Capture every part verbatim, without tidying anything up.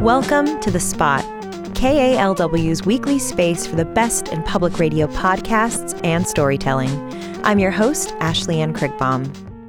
Welcome to The Spot, K A L W's weekly space for the best in public radio podcasts and storytelling. I'm your host, Ashley Ann Krigbaum.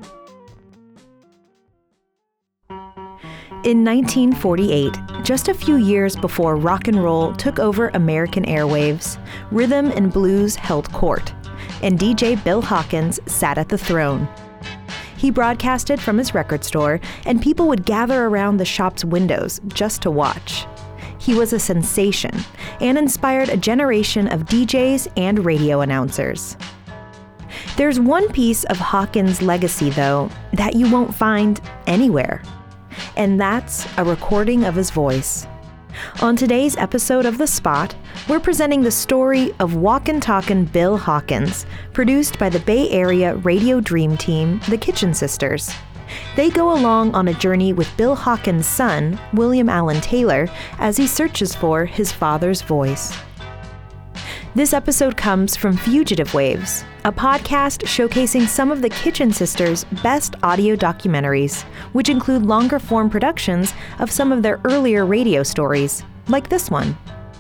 In nineteen forty-eight, just a few years before rock and roll took over American airwaves, rhythm and blues held court, and D J Bill Hawkins sat at the throne. He broadcasted from his record store, and people would gather around the shop's windows just to watch. He was a sensation and inspired a generation of D Js and radio announcers. There's one piece of Hawkins' legacy, though, that you won't find anywhere, and that's a recording of his voice. On today's episode of The Spot, we're presenting the story of Walkin' Talkin' Bill Hawkins, produced by the Bay Area radio dream team, the Kitchen Sisters. They go along on a journey with Bill Hawkins' son, William Allen Taylor, as he searches for his father's voice. This episode comes from Fugitive Waves, a podcast showcasing some of the Kitchen Sisters' best audio documentaries, which include longer-form productions of some of their earlier radio stories, like this one.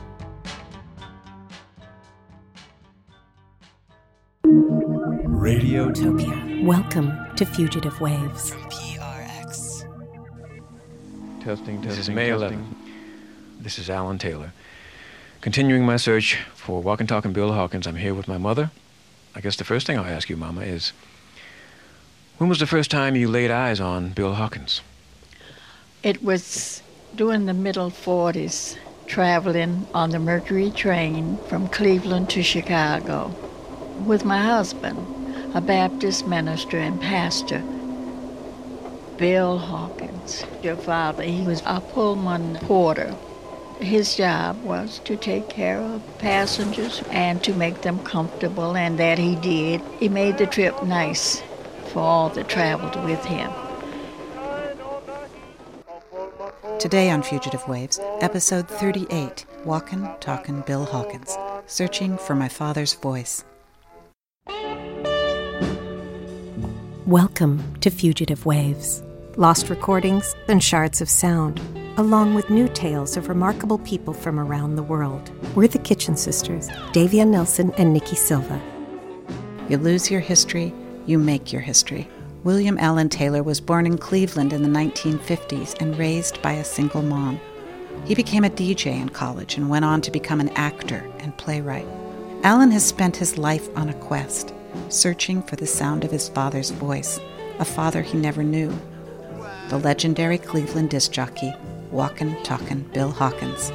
Radiotopia. Welcome to Fugitive Waves. P R X. Testing, testing, This is May eleventh. This is Alan Taylor. Continuing my search for Walkin' Talkin' Bill Hawkins, I'm here with my mother. I guess the first thing I'll ask you, Mama, is when was the first time you laid eyes on Bill Hawkins? It was during the middle forties, traveling on the Mercury train from Cleveland to Chicago with my husband, a Baptist minister and pastor, Bill Hawkins. Your father, he was a Pullman porter. His job was to take care of passengers and to make them comfortable, and that he did. He made the trip nice for all that traveled with him. Today on Fugitive Waves, episode thirty-eight, Walkin' Talkin' Bill Hawkins, Searching for My Father's Voice. Welcome to Fugitive Waves. Lost recordings and shards of sound, along with new tales of remarkable people from around the world. We're the Kitchen Sisters, Davia Nelson and Nikki Silva. You lose your history, you make your history. William Allen Taylor was born in Cleveland in the nineteen fifties and raised by a single mom. He became a D J in college and went on to become an actor and playwright. Allen has spent his life on a quest, searching for the sound of his father's voice, a father he never knew. The legendary Cleveland disc jockey, Walkin' Talkin' Bill Hawkins.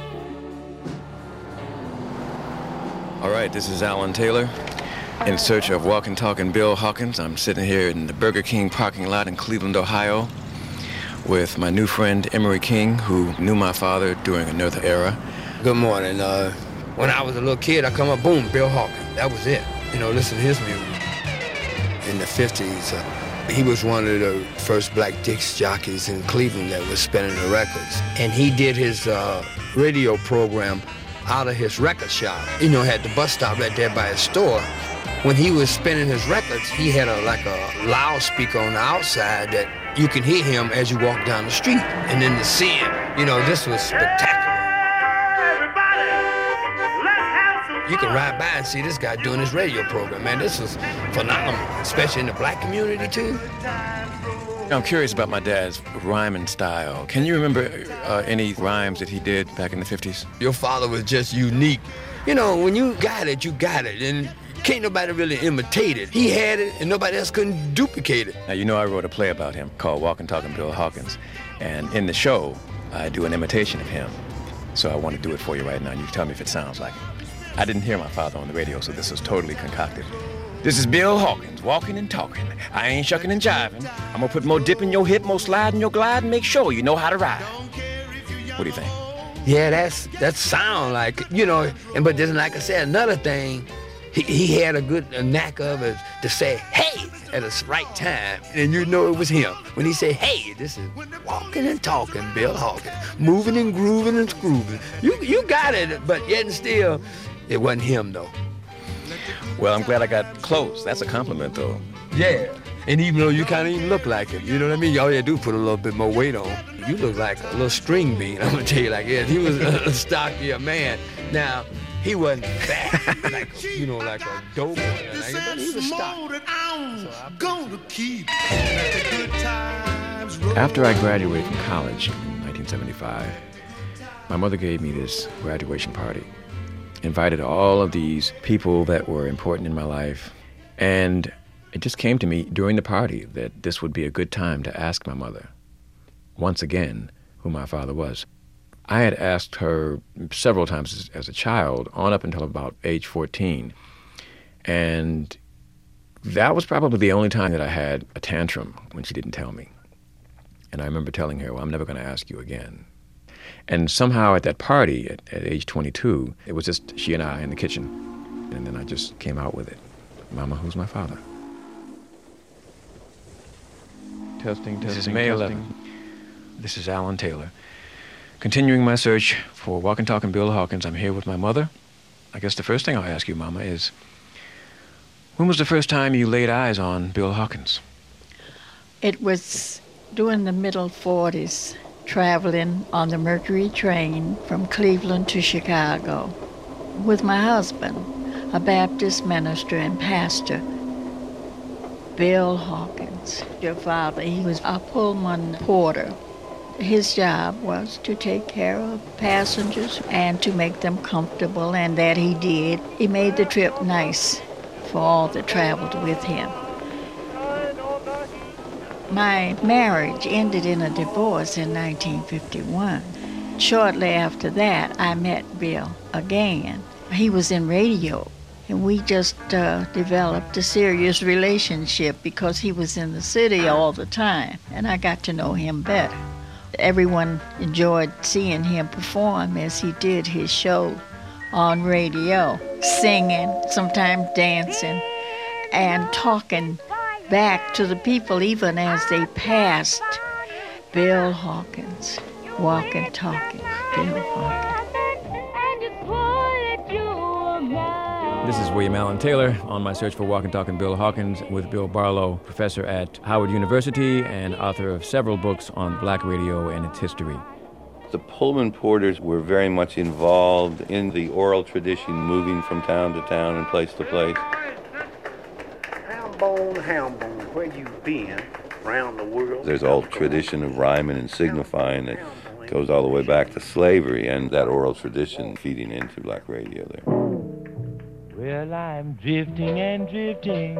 All right, this is Alan Taylor. In search of Walkin' Talkin' Bill Hawkins, I'm sitting here in the Burger King parking lot in Cleveland, Ohio, with my new friend Emery King, who knew my father during another era. Good morning. Uh, when I was a little kid, I come up, boom, Bill Hawkins. That was it. You know, listen to his music. In the fifties, uh, he was one of the first black disc jockeys in Cleveland that was spinning the records. And he did his uh, radio program out of his record shop. You know, had the bus stop right there by his store. When he was spinning his records, he had a like a loudspeaker on the outside that you can hear him as you walk down the street. And then to see him, you know, this was spectacular. You can ride by and see this guy doing his radio program, man. This was phenomenal, especially in the black community, too. I'm curious about my dad's rhyming style. Can you remember uh, any rhymes that he did back in the fifties? Your father was just unique. You know, when you got it, you got it, and can't nobody really imitate it. He had it, and nobody else couldn't duplicate it. Now, you know I wrote a play about him called Walkin' Talkin' Bill Hawkins, and in the show, I do an imitation of him. So I want to do it for you right now, and you can tell me if it sounds like it. I didn't hear my father on the radio, so this was totally concocted. This is Bill Hawkins, walking and talking. I ain't shucking and jiving. I'm gonna put more dip in your hip, more slide in your glide, and make sure you know how to ride. What do you think? Yeah, that's that sound like, you know, and but then, like I said, another thing, he, he had a good a knack of it to say, hey, at the right time, and you know it was him. When he said, hey, this is walking and talking Bill Hawkins, moving and grooving and scrooving. You, you got it, but yet and still, it wasn't him, though. Well, I'm glad I got close. That's a compliment, though. Yeah, and even though you kind of even look like him, you know what I mean? All you do is put a little bit more weight on. you look like a little string bean. I'm gonna tell you like this. He was a stockier man. Now, he wasn't fat, like a, you know, like a dope boy. Like, but he was stocky. After I graduated from college in nineteen seventy-five, my mother gave me this graduation party. Invited all of these people that were important in my life, and it just came to me during the party that this would be a good time to ask my mother, once again, who my father was. I had asked her several times as, as a child, on up until about age fourteen, and that was probably the only time that I had a tantrum when she didn't tell me. And I remember telling her, well, I'm never going to ask you again. And somehow at that party, at, at age twenty-two, it was just she and I in the kitchen. And then I just came out with it. Mama, who's my father? Testing, testing, This is May eleventh. This is Alan Taylor. Continuing my search for Walk and Talk and Bill Hawkins, I'm here with my mother. I guess the first thing I'll ask you, Mama, is when was the first time you laid eyes on Bill Hawkins? It was during the middle forties, traveling on the Mercury train from Cleveland to Chicago with my husband, a Baptist minister and pastor, Bill Hawkins. Your father, he was a Pullman porter. His job was to take care of passengers and to make them comfortable, and that he did. He made the trip nice for all that traveled with him. My marriage ended in a divorce in nineteen fifty-one. Shortly after that, I met Bill again. He was in radio, and we just uh, developed a serious relationship because he was in the city all the time, and I got to know him better. Everyone enjoyed seeing him perform as he did his show on radio, singing, sometimes dancing, and talking back to the people even as they passed. Bill Hawkins, walking, talking, Bill Hawkins. This is William Allen Taylor on my search for Walk and Talk and Bill Hawkins with Bill Barlow, professor at Howard University and author of several books on black radio and its history. The Pullman porters were very much involved in the oral tradition, moving from town to town and place to place. Hambone, Hambone, where you been around the world? There's all tradition of rhyming and signifying that goes all the way back to slavery, and that oral tradition feeding into black radio there. Well, I'm drifting and drifting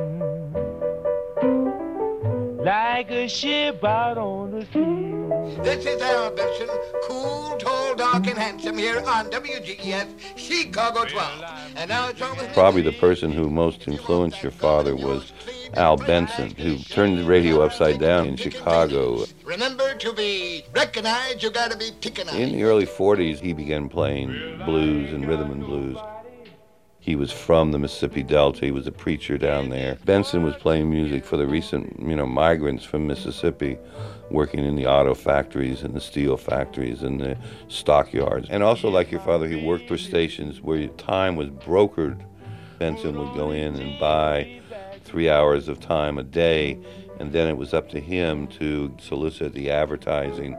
like a ship out on the sea. This is Al Benson, cool, tall, dark, and handsome here on W G E S Chicago twelve. And now it's over. Probably the person who most influenced your father was Al Benson, who turned the radio upside down in Chicago. Remember, to be recognized, you gotta be pickanized. In the early forties, he began playing blues and rhythm and blues. He was from the Mississippi Delta. He was a preacher down there. Benson was playing music for the recent, you know, migrants from Mississippi, working in the auto factories and the steel factories and the stockyards. And also, like your father, he worked for stations where time was brokered. Benson would go in and buy three hours of time a day, and then it was up to him to solicit the advertising.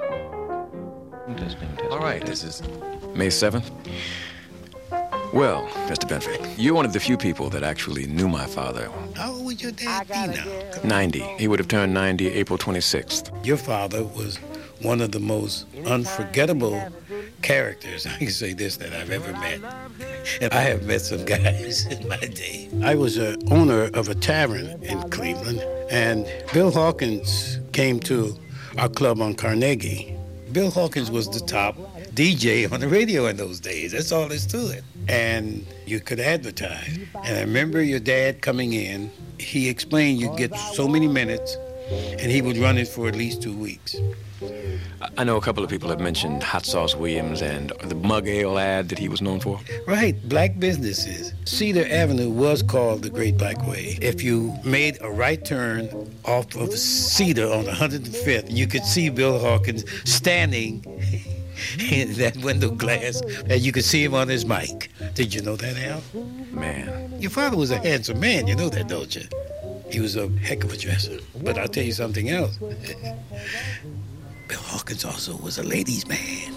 All right, this is May seventh. Well, Mister Benford, you're one of the few people that actually knew my father. How old would your dad be now? ninety. He would have turned ninety April twenty-sixth. Your father was one of the most unforgettable characters, I can say this, that I've ever met. And I have met some guys in my day. I was an owner of a tavern in Cleveland, and Bill Hawkins came to our club on Carnegie. Bill Hawkins was the top D J on the radio in those days. That's all there's to it. And you could advertise. And I remember your dad coming in. He explained you'd get so many minutes, and he would run it for at least two weeks. I know a couple of people have mentioned Hot Sauce Williams and the Mug Ale ad that he was known for. Right, black businesses. Cedar Avenue was called the Great Black Way. If you made a right turn off of Cedar on one hundred fifth, you could see Bill Hawkins standing in that window glass, and you could see him on his mic. Did you know that, Al? Man. Your father was a handsome man, you know that, don't you? He was a heck of a dresser. But I'll tell you something else. Bill Hawkins also was a ladies' man.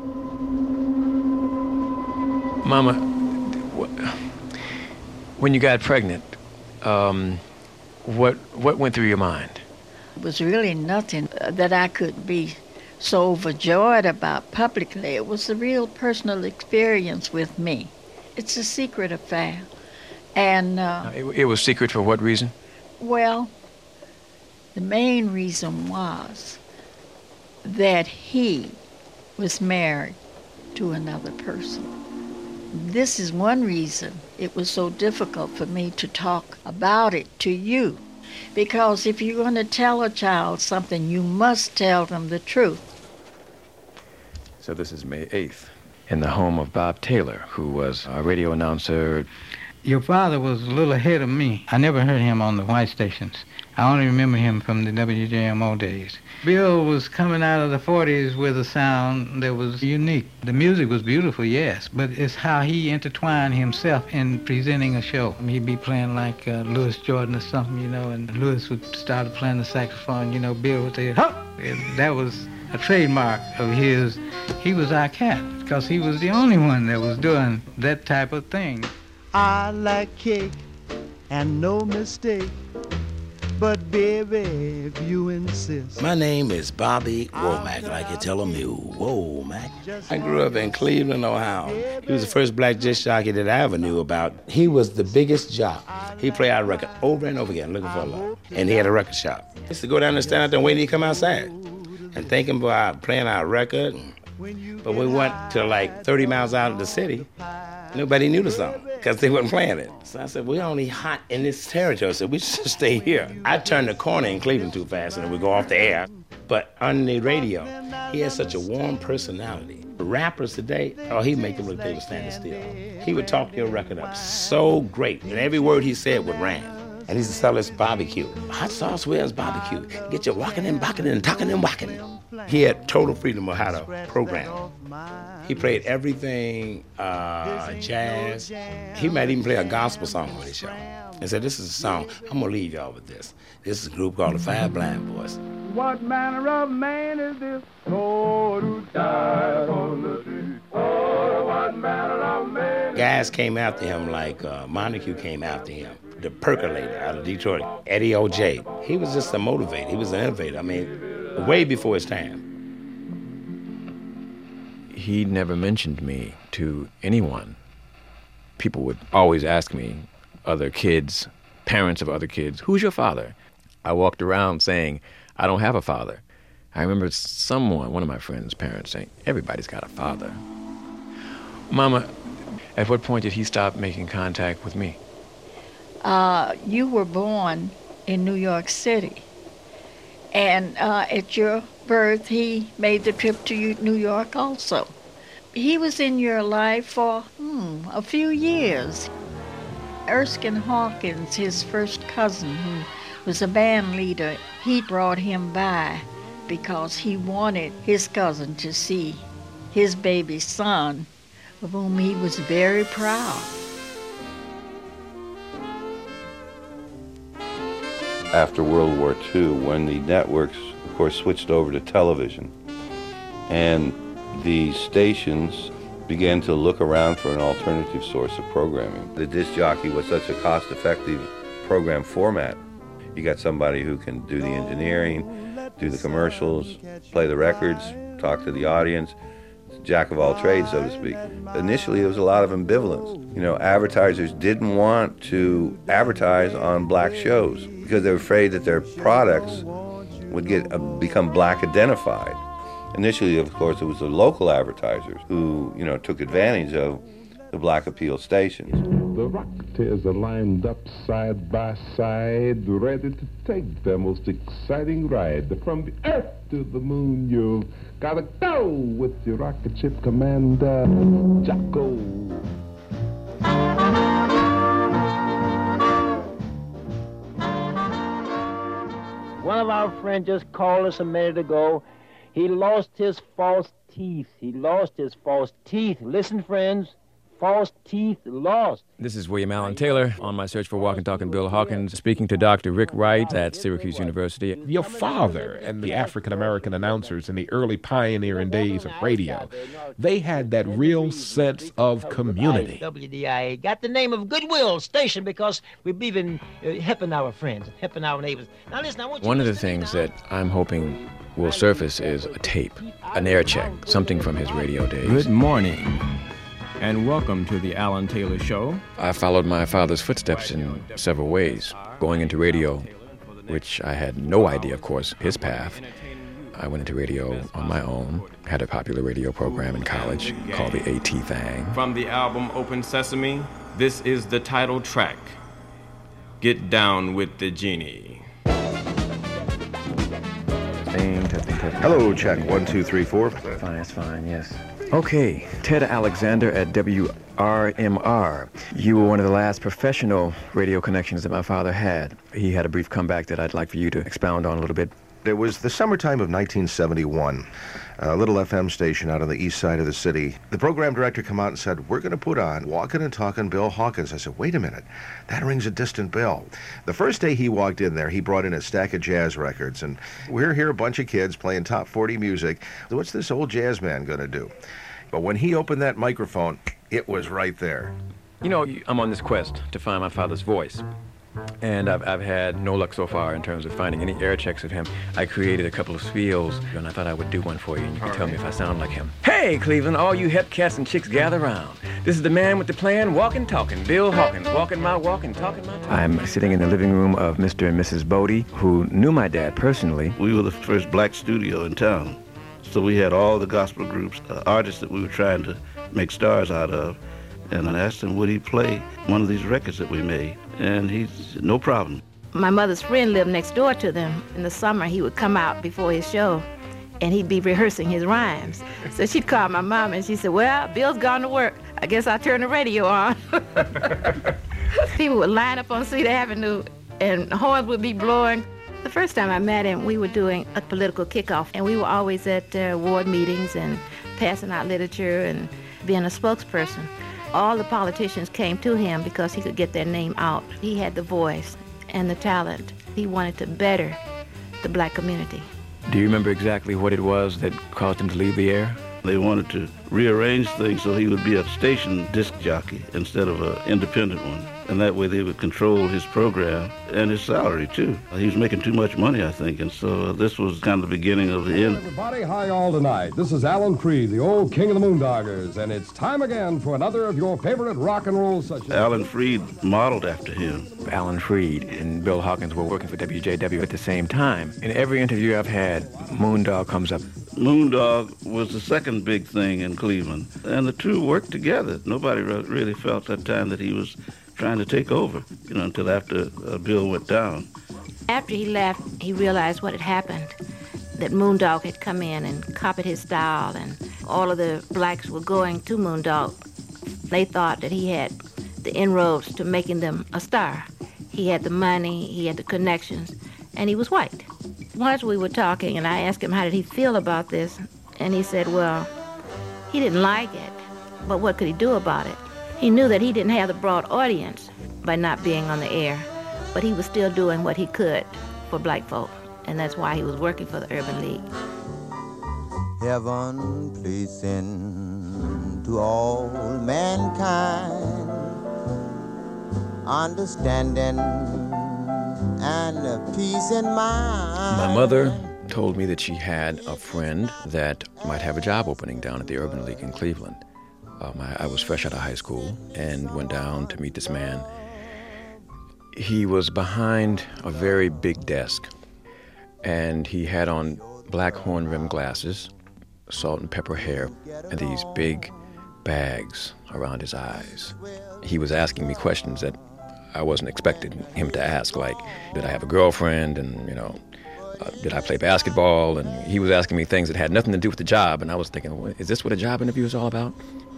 Mama, when you got pregnant, um, what what went through your mind? It was really nothing that I could be so overjoyed about publicly. It was a real personal experience with me. It's a secret affair. And, uh, it, it was secret for what reason? Well, the main reason was that he was married to another person. This is one reason it was so difficult for me to talk about it to you. Because if you're going to tell a child something, you must tell them the truth. So this is May eighth, in the home of Bob Taylor, who was a radio announcer. Your father was a little ahead of me. I never heard him on the white stations. I only remember him from the W J M O days. Bill was coming out of the forties with a sound that was unique. The music was beautiful, yes, but it's how he intertwined himself in presenting a show. He'd be playing like uh, Louis Jordan or something, you know, and Louis would start playing the saxophone, you know, Bill would say, "Huh!" That was a trademark of his. He was our cat, because he was the only one that was doing that type of thing. I like cake and no mistake, but baby, if you insist. My name is Bobby Womack, like you tell a mule. Womack. I grew up in Cleveland, Ohio. He was the first black disc jockey that I ever knew about. He was the biggest jock. He played our record over and over again, looking for love. And he had a record shop. I used to go down and stand out there waiting to come outside and thinking about playing our record. But we went to like thirty miles out of the city. Nobody knew the song because they wasn't playing it. So I said, we're only hot in this territory, so we should stay here. I turned the corner in Cleveland too fast and we go off the air. But on the radio, he had such a warm personality. The rappers today, oh, he'd make them look like they were standing still. He would talk your record up so great, and every word he said would rhyme. And he used to sell us barbecue. Hot sauce Will's barbecue. Get you walking and bocking and talking and walking. He had total freedom of how to program. He played everything, uh, jazz. He might even play a gospel song on his show. And said, this is a song, I'm gonna leave y'all with this. This is a group called the Five Blind Boys. What manner of man is this? Oh, who died on the tree. Oh, what manner of man. Guys came after him like uh, Montague came after him. The Percolator out of Detroit, Eddie O J. He was just a motivator. He was an innovator. I mean, way before his time. He never mentioned me to anyone. People would always ask me, other kids, parents of other kids, who's your father? I walked around saying, I don't have a father. I remember someone, one of my friends' parents, saying, everybody's got a father. Mama, at what point did he stop making contact with me? Uh, you were born in New York City. And uh, at your birth, he made the trip to New York also. He was in your life for hmm, a few years. Erskine Hawkins, his first cousin, who was a band leader, he brought him by because he wanted his cousin to see his baby son, of whom he was very proud. After World War Two, when the networks, of course, switched over to television, and the stations began to look around for an alternative source of programming. The disc jockey was such a cost-effective program format. You got somebody who can do the engineering, do the commercials, play the records, talk to the audience, jack of all trades, so to speak. Initially, there was a lot of ambivalence. You know, advertisers didn't want to advertise on black shows because they were afraid that their products would get uh, become black identified. Initially, of course, it was the local advertisers who, you know, took advantage of the black appeal stations. The Rocketeers are lined up side by side, ready to take their most exciting ride. From the earth to the moon, you've got to go with your rocket ship commander, Jocko. One of our friends just called us a minute ago. He lost his false teeth. He lost his false teeth. Listen, friends, false teeth lost. This is William Allen Taylor on my search for Walking Talking Bill Hawkins, speaking to Doctor Rick Wright at Syracuse University. Your father and the African-American announcers in the early pioneering days of radio, they had that real sense of community. W D I A got the name of Goodwill Station because we believe in uh, helping our friends, helping our neighbors. Now listen, I want you One to of the listen to me things now. that I'm hoping will surface is a tape, an air check, something from his radio days. Good morning, and welcome to the Alan Taylor Show. I followed my father's footsteps in several ways, going into radio, which I had no idea, of course, his path. I went into radio on my own, had a popular radio program in college called the AT Thang. From the album Open Sesame, this is the title track, Get Down with the Genie. Testing, testing, testing. Hello, check. One, two, three, four. Fine, that's fine, yes. Okay, Ted Alexander at W R M R. You were one of the last professional radio connections that my father had. He had a brief comeback that I'd like for you to expound on a little bit. It was the summertime of nineteen seventy-one, a little F M station out on the east side of the city. The program director came out and said, we're going to put on Walking and Talking Bill Hawkins. I said, wait a minute, that rings a distant bell. The first day he walked in there, he brought in a stack of jazz records, and we're here a bunch of kids playing top forty music. What's this old jazz man going to do? But when he opened that microphone, it was right there. You know, I'm on this quest to find my father's voice. And I've, I've had no luck so far in terms of finding any air checks of him. I created a couple of spiels, and I thought I would do one for you, and you can tell me if I sound like him. Hey, Cleveland, all you hep cats and chicks gather round. This is the man with the plan, walking, talking, Bill Hawkins, walking my walk and talking my talk. I'm sitting in the living room of Mister and Missus Bodie, who knew my dad personally. We were the first black studio in town, so we had all the gospel groups, uh, artists that we were trying to make stars out of, and I asked him would he play one of these records that we made. And he said, no problem. My mother's friend lived next door to them. In the summer, he would come out before his show, and he'd be rehearsing his rhymes. So she'd call my mom, and she said, well, Bill's gone to work. I guess I'll turn the radio on. People would line up on Cedar Avenue, and horns would be blowing. The first time I met him, we were doing a political kickoff, and we were always at uh, ward meetings and passing out literature and being a spokesperson. All the politicians came to him because he could get their name out. He had the voice and the talent. He wanted to better the black community. Do you remember exactly what it was that caused him to leave the air? They wanted to rearrange things so he would be a station disc jockey instead of an independent one. And that way they would control his program and his salary, too. He was making too much money, I think, and so this was kind of the beginning of the end. Everybody, hi all tonight. This is Alan Freed, the old king of the Moondoggers, and it's time again for another of your favorite rock and roll such as... Alan Freed modeled after him. Alan Freed and Bill Hawkins were working for W J W at the same time. In every interview I've had, Moondog comes up. Moondog was the second big thing in Cleveland, and the two worked together. Nobody really felt that time that he was trying to take over, you know, until after uh, Bill went down. After he left, he realized what had happened, that Moondog had come in and copied his style, and all of the blacks were going to Moondog. They thought that he had the inroads to making them a star. He had the money, he had the connections, and he was white. Once we were talking, and I asked him how did he feel about this, and he said, well, he didn't like it, but what could he do about it? He knew that he didn't have the broad audience by not being on the air, but he was still doing what he could for black folk, and that's why he was working for the Urban League. Heaven please send to all mankind understanding and peace in mind. My mother told me that she had a friend that might have a job opening down at the Urban League in Cleveland. Um, I, I was fresh out of high school and went down to meet this man. He was behind a very big desk, and he had on black horn-rimmed glasses, salt and pepper hair, and these big bags around his eyes. He was asking me questions that I wasn't expecting him to ask, like, did I have a girlfriend, and, you know, uh, did I play basketball? And he was asking me things that had nothing to do with the job, and I was thinking, well, is this what a job interview is all about?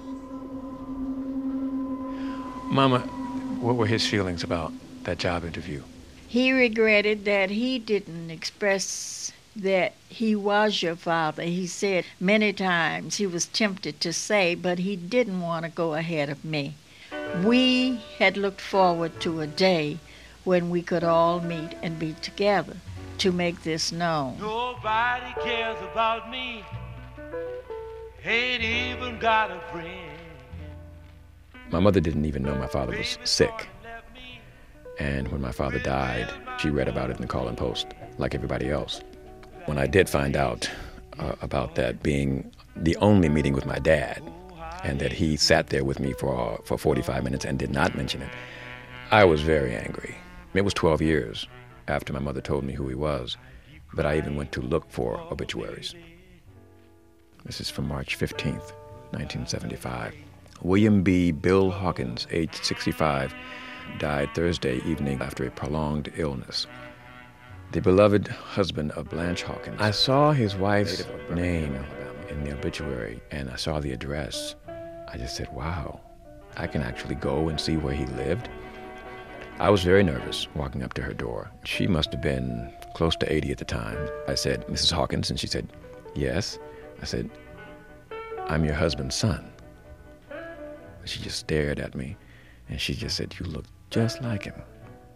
Mama, what were his feelings about that job interview? He regretted that he didn't express that he was your father. He said many times he was tempted to say, but he didn't want to go ahead of me. We had looked forward to a day when we could all meet and be together to make this known. Nobody cares about me. Ain't even got a friend. My mother didn't even know my father was sick. And when my father died, she read about it in the Call-in Post, like everybody else. When I did find out uh, about that being the only meeting with my dad, and that he sat there with me for for forty-five minutes and did not mention it, I was very angry. It was twelve years after my mother told me who he was, but I even went to look for obituaries. This is from March fifteenth, nineteen seventy-five. William B. Bill Hawkins, aged sixty-five, died Thursday evening after a prolonged illness. The beloved husband of Blanche Hawkins. I saw his wife's name in the obituary, and I saw the address. I just said, wow, I can actually go and see where he lived. I was very nervous walking up to her door. She must have been close to eighty at the time. I said, Missus Hawkins, and she said, yes. I said, I'm your husband's son. She just stared at me, and she just said, you look just like him.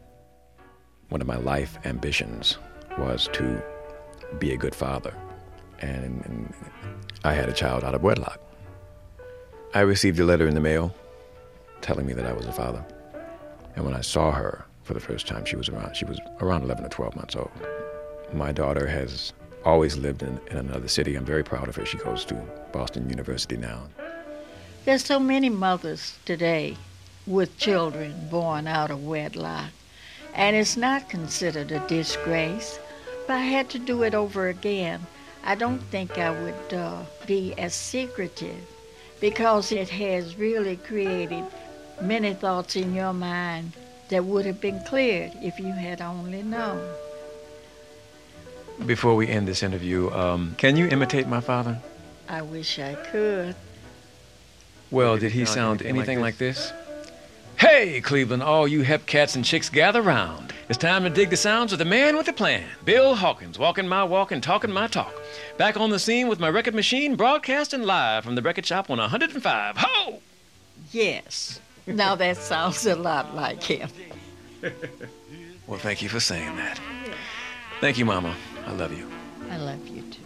One of my life ambitions was to be a good father, and, and I had a child out of wedlock. I received a letter in the mail telling me that I was a father, and when I saw her for the first time, she was around she was around eleven or twelve months old. My daughter has always lived in, in another city. I'm very proud of her. She goes to Boston University now. There's so many mothers today with children born out of wedlock, and it's not considered a disgrace. If I had to do it over again, I don't think I would uh, be as secretive, because it has really created many thoughts in your mind that would have been cleared if you had only known. Before we end this interview, um, can you imitate my father? I wish I could. Well, did he sound anything like this? Hey, Cleveland, all you hep cats and chicks gather round. It's time to dig the sounds of the man with a plan. Bill Hawkins, walking my walk and talking my talk. Back on the scene with my record machine, broadcasting live from the record shop on one hundred five. Ho! Yes. Now that sounds a lot like him. Well, thank you for saying that. Thank you, Mama. I love you. I love you, too.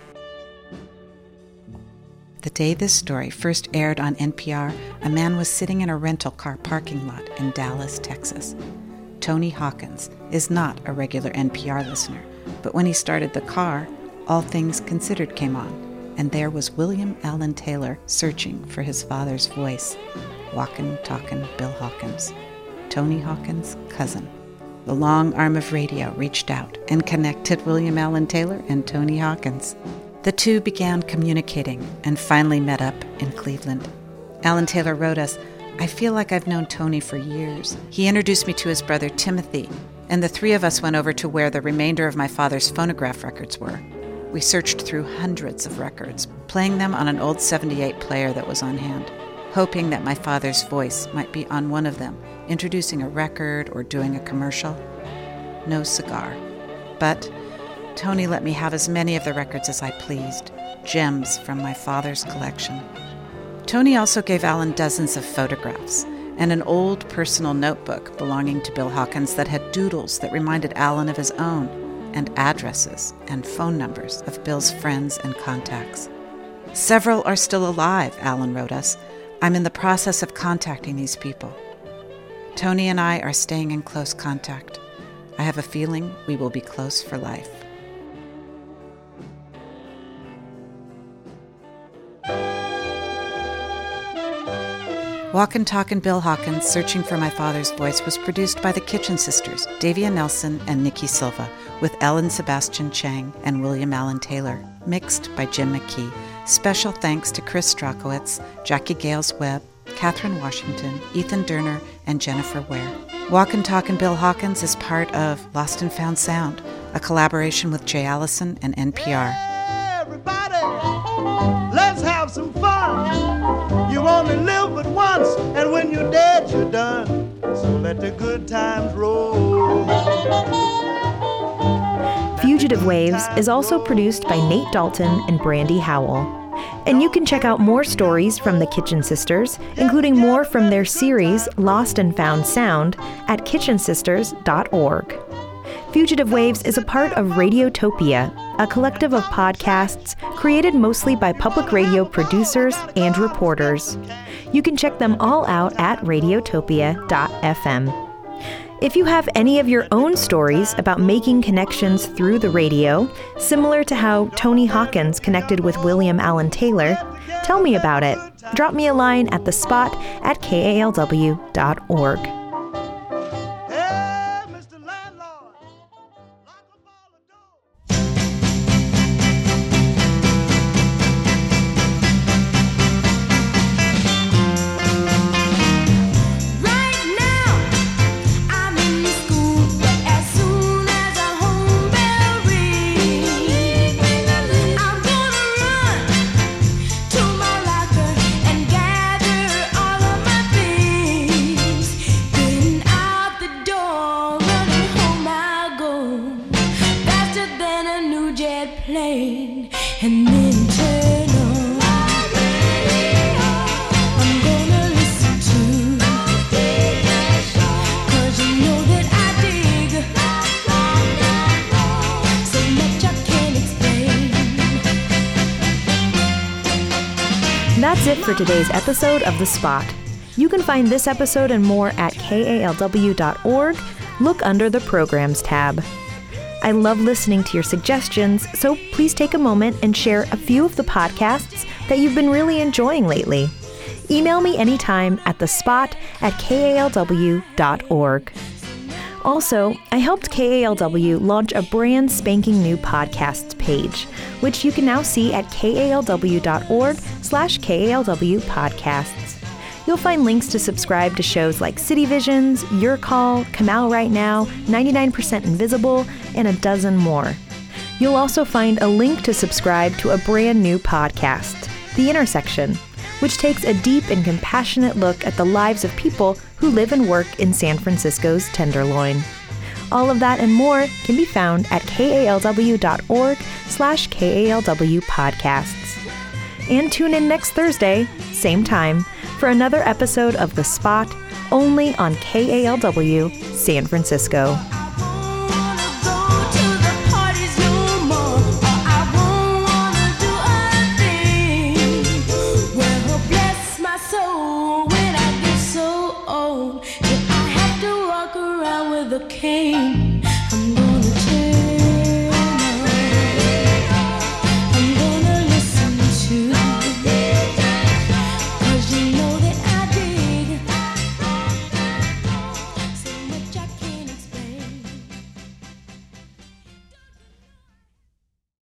The day this story first aired on N P R, a man was sitting in a rental car parking lot in Dallas, Texas. Tony Hawkins is not a regular N P R listener, but when he started the car, All Things Considered came on, and there was William Allen Taylor searching for his father's voice. Walkin', talkin' Bill Hawkins, Tony Hawkins' cousin. The long arm of radio reached out and connected William Allen Taylor and Tony Hawkins. The two began communicating and finally met up in Cleveland. Allen Taylor wrote us, I feel like I've known Tony for years. He introduced me to his brother Timothy, and the three of us went over to where the remainder of my father's phonograph records were. We searched through hundreds of records, playing them on an old seventy-eight player that was on hand, hoping that my father's voice might be on one of them, introducing a record or doing a commercial. No cigar. But Tony let me have as many of the records as I pleased, gems from my father's collection. Tony also gave Allen dozens of photographs and an old personal notebook belonging to Bill Hawkins that had doodles that reminded Allen of his own, and addresses and phone numbers of Bill's friends and contacts. Several are still alive, Allen wrote us. I'm in the process of contacting these people. Tony and I are staying in close contact. I have a feeling we will be close for life. Walkin' Talkin' Bill Hawkins, Searching for My Father's Voice was produced by the Kitchen Sisters, Davia Nelson and Nikki Silva, with Ellen Sebastian Chang and William Allen Taylor, mixed by Jim McKee. Special thanks to Chris Strakowitz, Jackie Gales Webb, Catherine Washington, Ethan Derner, and Jennifer Ware. Walkin' Talkin' Bill Hawkins is part of Lost and Found Sound, a collaboration with Jay Allison and N P R. Everybody, let's have some fun. You only live but once, and when you're dead, you're done. So let the good times roll. Fugitive Waves is also produced by Nate Dalton and Brandy Howell. And you can check out more stories from the Kitchen Sisters, including more from their series Lost and Found Sound, at kitchen sisters dot org. Fugitive Waves is a part of Radiotopia, a collective of podcasts created mostly by public radio producers and reporters. You can check them all out at radiotopia dot f m. If you have any of your own stories about making connections through the radio, similar to how Tony Hawkins connected with William Allen Taylor, tell me about it. Drop me a line at the spot at K A L W dot org. That's it for today's episode of The Spot. You can find this episode and more at K A L W dot org. Look under the Programs tab. I love listening to your suggestions, so please take a moment and share a few of the podcasts that you've been really enjoying lately. Email me anytime at the spot at K A L W dot org. Also, I helped K A L W launch a brand spanking new podcasts page, which you can now see at K A L W dot org slash K A L W podcasts. You'll find links to subscribe to shows like City Visions, Your Call, Kamal Right Now, ninety-nine percent Invisible, and a dozen more. You'll also find a link to subscribe to a brand new podcast, The Intersection, which takes a deep and compassionate look at the lives of people who live and work in San Francisco's Tenderloin. All of that and more can be found at K A L W dot org slash K A L W podcasts. And tune in next Thursday, same time, for another episode of The Spot, only on K A L W San Francisco.